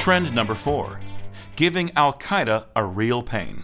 Trend number 4. Giving Al-Qaeda a real pain.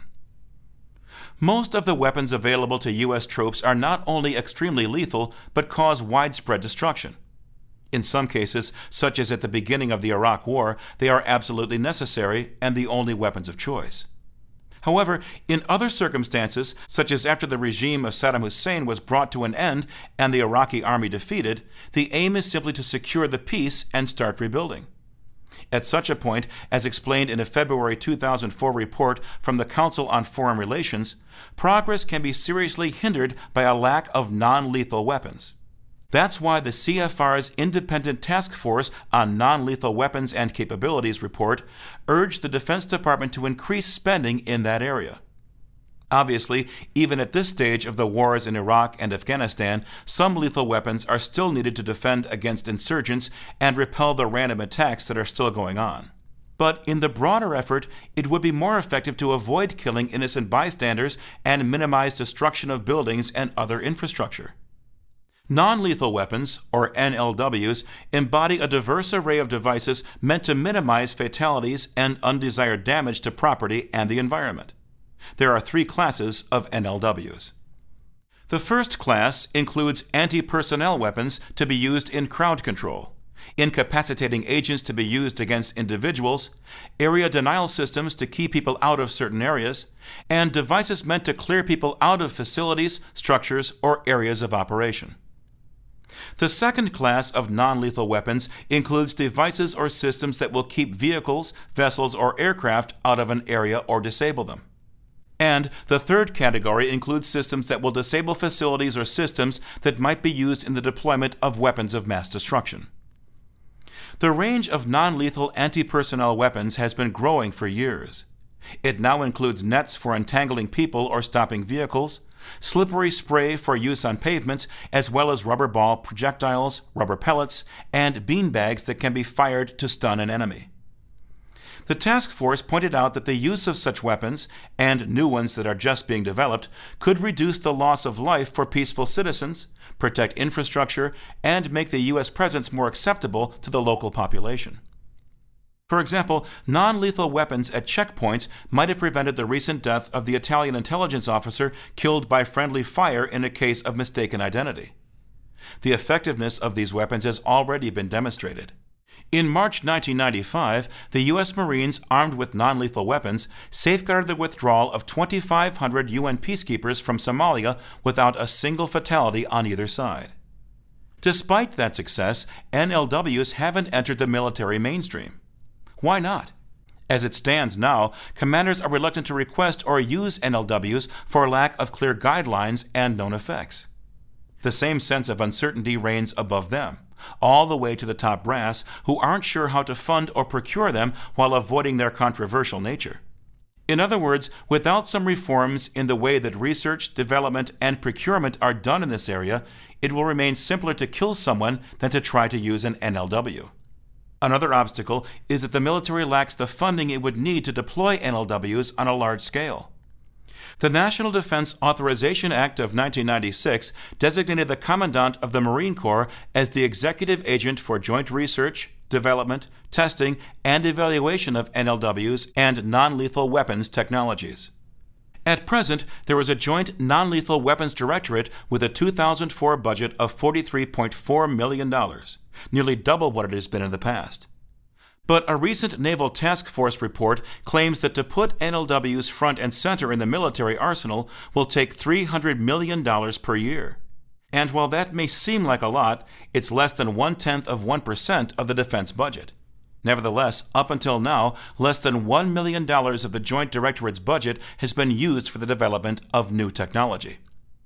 Most of the weapons available to U.S. troops are not only extremely lethal, but cause widespread destruction. In some cases, such as at the beginning of the Iraq War, they are absolutely necessary and the only weapons of choice. However, in other circumstances, such as after the regime of Saddam Hussein was brought to an end and the Iraqi army defeated, the aim is simply to secure the peace and start rebuilding. At such a point, as explained in a February 2004 report from the Council on Foreign Relations, progress can be seriously hindered by a lack of non-lethal weapons. That's why the CFR's Independent Task Force on Non-Lethal Weapons and Capabilities report urged the Defense Department to increase spending in that area. Obviously, even at this stage of the wars in Iraq and Afghanistan, some lethal weapons are still needed to defend against insurgents and repel the random attacks that are still going on. But in the broader effort, it would be more effective to avoid killing innocent bystanders and minimize destruction of buildings and other infrastructure. Non-lethal weapons, or NLWs, embody a diverse array of devices meant to minimize fatalities and undesired damage to property and the environment. There are 3 classes of NLWs. The first class includes anti-personnel weapons to be used in crowd control, incapacitating agents to be used against individuals, area denial systems to keep people out of certain areas, and devices meant to clear people out of facilities, structures, or areas of operation. The second class of non-lethal weapons includes devices or systems that will keep vehicles, vessels, or aircraft out of an area or disable them. And the third category includes systems that will disable facilities or systems that might be used in the deployment of weapons of mass destruction. The range of non-lethal anti-personnel weapons has been growing for years. It now includes nets for entangling people or stopping vehicles, slippery spray for use on pavements, as well as rubber ball projectiles, rubber pellets, and beanbags that can be fired to stun an enemy. The task force pointed out that the use of such weapons, and new ones that are just being developed, could reduce the loss of life for peaceful citizens, protect infrastructure, and make the U.S. presence more acceptable to the local population. For example, non-lethal weapons at checkpoints might have prevented the recent death of the Italian intelligence officer killed by friendly fire in a case of mistaken identity. The effectiveness of these weapons has already been demonstrated. In March 1995, the U.S. Marines, armed with non-lethal weapons, safeguarded the withdrawal of 2,500 UN peacekeepers from Somalia without a single fatality on either side. Despite that success, NLWs haven't entered the military mainstream. Why not? As it stands now, commanders are reluctant to request or use NLWs for lack of clear guidelines and known effects. The same sense of uncertainty reigns above them, all the way to the top brass, who aren't sure how to fund or procure them while avoiding their controversial nature. In other words, without some reforms in the way that research, development, and procurement are done in this area, it will remain simpler to kill someone than to try to use an NLW. Another obstacle is that the military lacks the funding it would need to deploy NLWs on a large scale. The National Defense Authorization Act of 1996 designated the Commandant of the Marine Corps as the executive agent for joint research, development, testing, and evaluation of NLWs and non-lethal weapons technologies. At present, there is a joint non-lethal weapons directorate with a 2004 budget of $43.4 million, nearly double what it has been in the past. But a recent Naval Task Force report claims that to put NLWs front and center in the military arsenal will take $300 million per year. And while that may seem like a lot, it's less than 0.1% of the defense budget. Nevertheless, up until now, less than $1 million of the Joint Directorate's budget has been used for the development of new technology.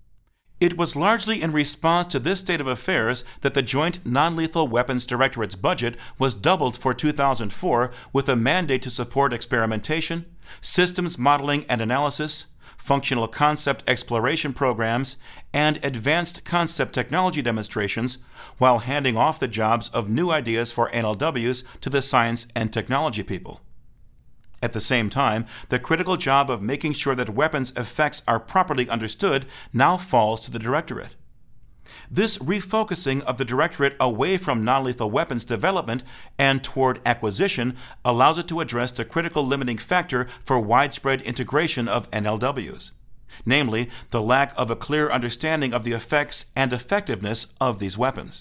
It was largely in response to this state of affairs that the Joint Non-Lethal Weapons Directorate's budget was doubled for 2004 with a mandate to support experimentation, systems modeling and analysis, functional concept exploration programs, and advanced concept technology demonstrations, while handing off the jobs of new ideas for NLWs to the science and technology people. At the same time, the critical job of making sure that weapons effects are properly understood now falls to the Directorate. This refocusing of the Directorate away from non-lethal weapons development and toward acquisition allows it to address the critical limiting factor for widespread integration of NLWs, namely the lack of a clear understanding of the effects and effectiveness of these weapons.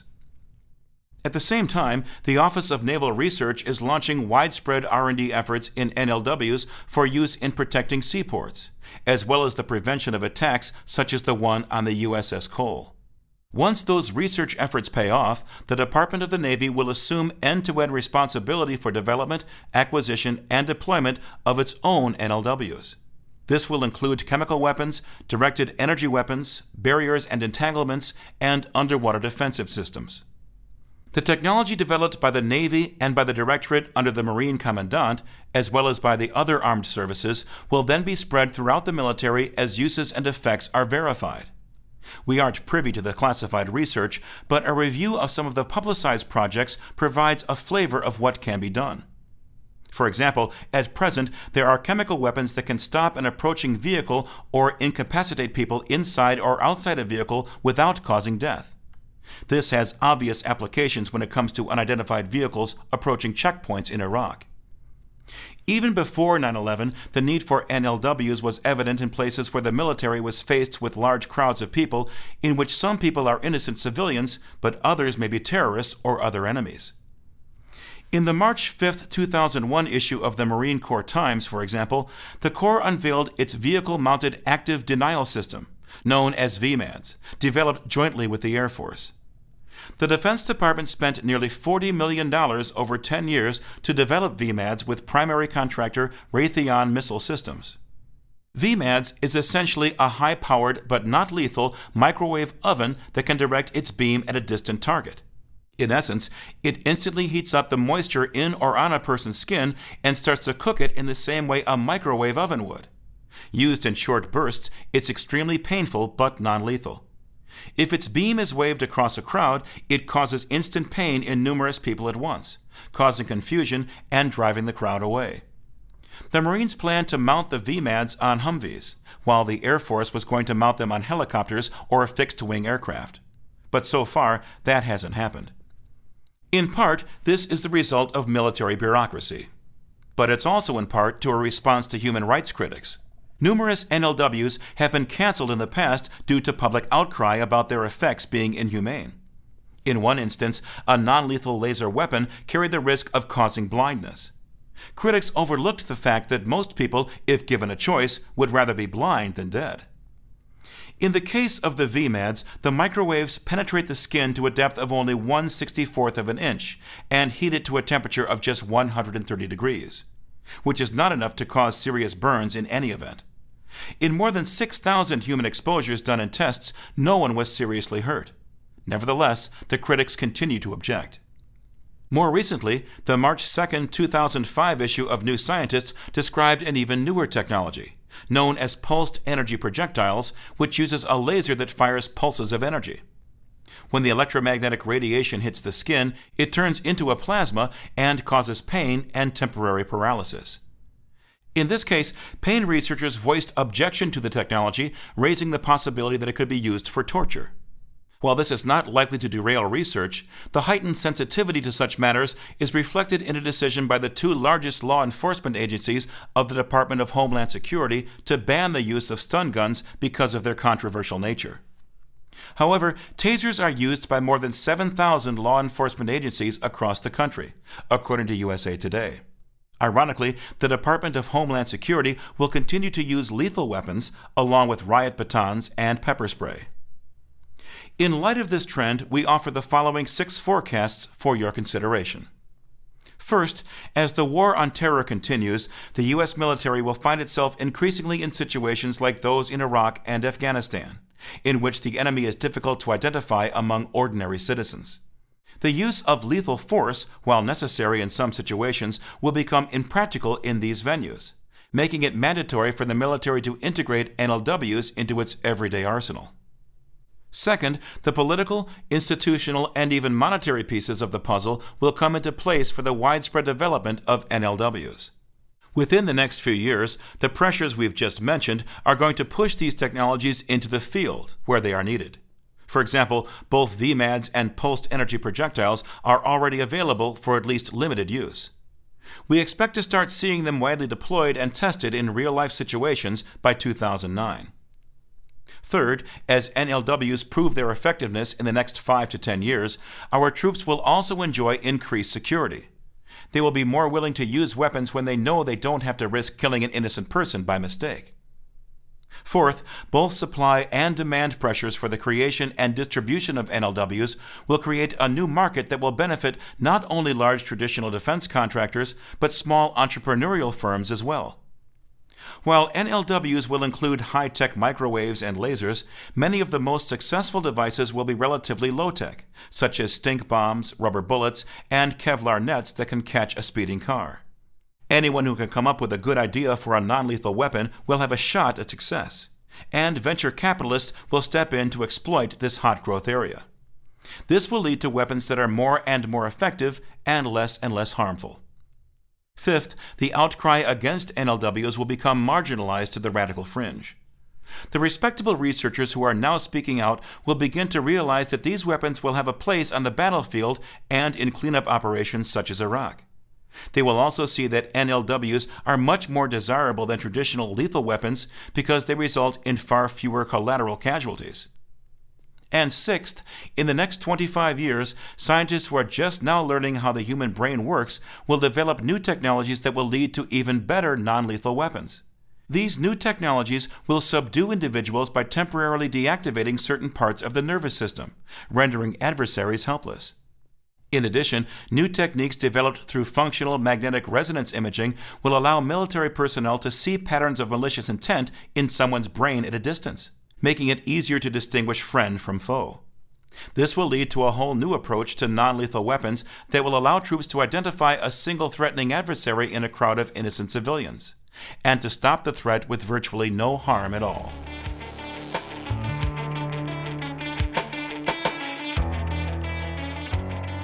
At the same time, the Office of Naval Research is launching widespread R&D efforts in NLWs for use in protecting seaports, as well as the prevention of attacks such as the one on the USS Cole. Once those research efforts pay off, the Department of the Navy will assume end-to-end responsibility for development, acquisition, and deployment of its own NLWs. This will include chemical weapons, directed energy weapons, barriers and entanglements, and underwater defensive systems. The technology developed by the Navy and by the Directorate under the Marine Commandant, as well as by the other armed services, will then be spread throughout the military as uses and effects are verified. We aren't privy to the classified research, but a review of some of the publicized projects provides a flavor of what can be done. For example, at present, there are chemical weapons that can stop an approaching vehicle or incapacitate people inside or outside a vehicle without causing death. This has obvious applications when it comes to unidentified vehicles approaching checkpoints in Iraq. Even before 9/11, the need for NLWs was evident in places where the military was faced with large crowds of people, in which some people are innocent civilians, but others may be terrorists or other enemies. In the March 5, 2001 issue of the Marine Corps Times, for example, the Corps unveiled its Vehicle-Mounted Active Denial System, known as VMADS, developed jointly with the Air Force. The Defense Department spent nearly $40 million over 10 years to develop VMADS with primary contractor Raytheon Missile Systems. VMADS is essentially a high-powered but not lethal microwave oven that can direct its beam at a distant target. In essence, it instantly heats up the moisture in or on a person's skin and starts to cook it in the same way a microwave oven would. Used in short bursts, it's extremely painful but non-lethal. If its beam is waved across a crowd, it causes instant pain in numerous people at once, causing confusion and driving the crowd away. The Marines planned to mount the VMADS on Humvees, while the Air Force was going to mount them on helicopters or fixed-wing aircraft. But so far, that hasn't happened. In part, this is the result of military bureaucracy. But it's also in part to a response to human rights critics. Numerous NLWs have been canceled in the past due to public outcry about their effects being inhumane. In one instance, a non-lethal laser weapon carried the risk of causing blindness. Critics overlooked the fact that most people, if given a choice, would rather be blind than dead. In the case of the VMADS, the microwaves penetrate the skin to a depth of only 1/64th of an inch and heat it to a temperature of just 130 degrees, which is not enough to cause serious burns in any event. In more than 6,000 human exposures done in tests, no one was seriously hurt. Nevertheless, the critics continue to object. More recently, the March 2, 2005 issue of New Scientist described an even newer technology, known as pulsed energy projectiles, which uses a laser that fires pulses of energy. When the electromagnetic radiation hits the skin, it turns into a plasma and causes pain and temporary paralysis. In this case, pain researchers voiced objection to the technology, raising the possibility that it could be used for torture. While this is not likely to derail research, the heightened sensitivity to such matters is reflected in a decision by the two largest law enforcement agencies of the Department of Homeland Security to ban the use of stun guns because of their controversial nature. However, tasers are used by more than 7,000 law enforcement agencies across the country, according to USA Today. Ironically, the Department of Homeland Security will continue to use lethal weapons along with riot batons and pepper spray. In light of this trend, we offer the following 6 forecasts for your consideration. First, as the war on terror continues, the U.S. military will find itself increasingly in situations like those in Iraq and Afghanistan, in which the enemy is difficult to identify among ordinary citizens. The use of lethal force, while necessary in some situations, will become impractical in these venues, making it mandatory for the military to integrate NLWs into its everyday arsenal. Second, the political, institutional, and even monetary pieces of the puzzle will come into place for the widespread development of NLWs. Within the next few years, the pressures we've just mentioned are going to push these technologies into the field where they are needed. For example, both VMADs and pulsed energy projectiles are already available for at least limited use. We expect to start seeing them widely deployed and tested in real-life situations by 2009. Third, as NLWs prove their effectiveness in the next 5 to 10 years, our troops will also enjoy increased security. They will be more willing to use weapons when they know they don't have to risk killing an innocent person by mistake. Fourth, both supply and demand pressures for the creation and distribution of NLWs will create a new market that will benefit not only large traditional defense contractors, but small entrepreneurial firms as well. While NLWs will include high-tech microwaves and lasers, many of the most successful devices will be relatively low-tech, such as stink bombs, rubber bullets, and Kevlar nets that can catch a speeding car. Anyone who can come up with a good idea for a non-lethal weapon will have a shot at success, and venture capitalists will step in to exploit this hot growth area. This will lead to weapons that are more and more effective and less harmful. Fifth, the outcry against NLWs will become marginalized to the radical fringe. The respectable researchers who are now speaking out will begin to realize that these weapons will have a place on the battlefield and in cleanup operations such as Iraq. They will also see that NLWs are much more desirable than traditional lethal weapons because they result in far fewer collateral casualties. And sixth, in the next 25 years, scientists who are just now learning how the human brain works will develop new technologies that will lead to even better non-lethal weapons. These new technologies will subdue individuals by temporarily deactivating certain parts of the nervous system, rendering adversaries helpless. In addition, new techniques developed through functional magnetic resonance imaging will allow military personnel to see patterns of malicious intent in someone's brain at a distance, making it easier to distinguish friend from foe. This will lead to a whole new approach to non-lethal weapons that will allow troops to identify a single threatening adversary in a crowd of innocent civilians, and to stop the threat with virtually no harm at all.